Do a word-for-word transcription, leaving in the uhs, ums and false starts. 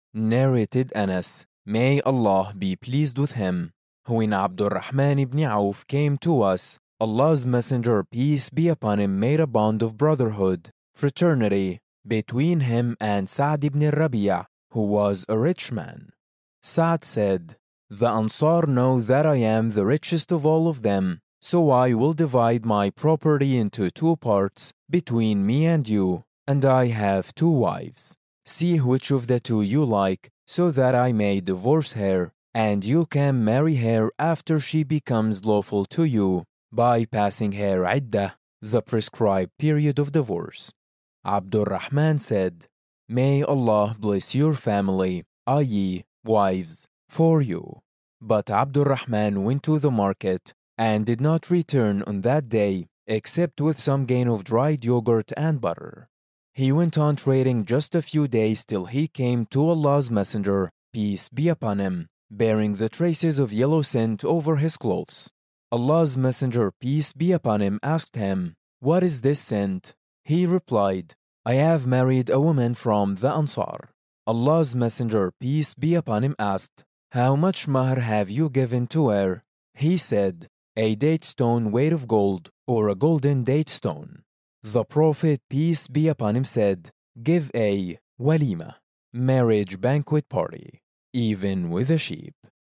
Narrated Anas, may Allah be pleased with him. When Abdurrahman ibn Auf came to us, Allah's Messenger, peace be upon him, made a bond of brotherhood, fraternity, between him and Sa'd ibn Rabi'a, who was a rich man. Sa'd said, "The Ansar know that I am the richest of all of them, so I will divide my property into two parts between me and you, and I have two wives. See which of the two you like, so that I may divorce her, and you can marry her after she becomes lawful to you, by passing her iddah, the prescribed period of divorce." Abdurrahman said, "May Allah bless your family, that is, wives, for you." But Abdurrahman went to the market and did not return on that day, except with some gain of dried yogurt and butter. He went on trading just a few days till he came to Allah's Messenger, peace be upon him, bearing the traces of yellow scent over his clothes. Allah's Messenger, peace be upon him, asked him, "What is this scent?" He replied, "I have married a woman from the Ansar." Allah's Messenger, peace be upon him, asked, "How much mahr have you given to her?" He said, "A date stone weight of gold, or a golden date stone." The Prophet, peace be upon him, said, "Give a walima, marriage banquet party, even with a sheep."